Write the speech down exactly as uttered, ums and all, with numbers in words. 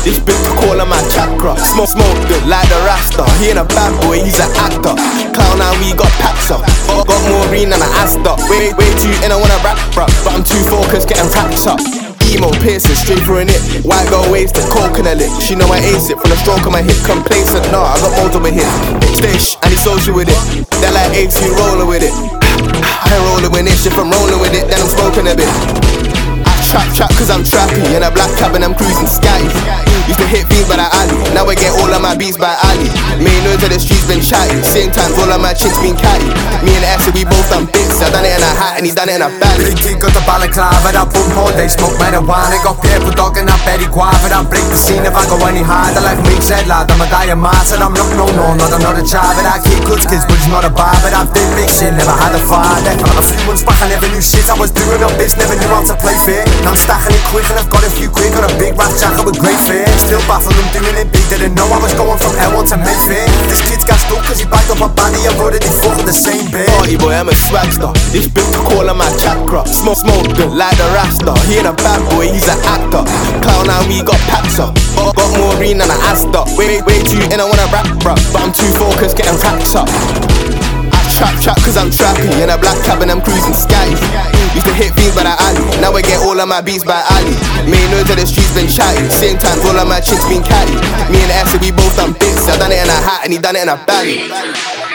This bitch to call him my chakra. Smoke, smoke good like the Rasta. He ain't a bad boy, he's an actor. Clown and we got packs up. Got, got more green than an Asda. Way, way too in, I wanna rap, bruh, but I'm too focused getting racks up. Emo piercing, straight through in it. White girl waves the coconut lit. She know I ace it from the stroke of my hip. Complacent, nah, I got multiple hits. Stay sh, and he's social with it. They're like apes, you rolling with it. I ain't rolling with this, if I'm rolling with it, then I'm smoking a bit. I trap, trap, cause I'm trappy. In a black cab and I'm cruising scatty. Used to hit beats by the alley. Now I get all of my beats by Ali. Main noise of the streets been chatty. Same time, all of my chicks been catty. Me and Essie, we both done bits. I done it in a hat and he done it in a bag. Big T got the balaclava, that boom all day. Smoke marijuana, got purple dog and that Betty Guava. That break the scene if I go any harder. Like Mick said, lad, I'm a diamond. Said I'm not, no, no, not another child. But I keep good kids, but he's not a bar. But I've been mixing, never had a father. I'm a few months back, I never knew shit. I was doing up bits, never knew how to play fair. Now I'm stacking it quick and I've got a few quick. Got a big rap jacket with great fear. Still baffled them doing it big, didn't know I was going from L one to Mayfair. This kid's got stuck cause he backed up a body and wrote it, he fucking the same bed. Party boy, I'm a swagster. This bitch to call him my chakra. Smoke, smoke good like the Rasta. He ain't a bad boy, he's an actor. Clown and we got packs up. Got, got more green than an Asda. Way, way too in, I wanna rap, bruh, but I'm too focused getting racks up. Trap, trap, cause I'm trappy. In a black cab and I'm cruising scatty. Used to hit beats by the alley. Now I get all of my beats by Ali. Main noise of the streets been chatty. Same time, all of my chicks been catty. Me and Essie, we both done bits. I done it in a hat and he done it in a bag.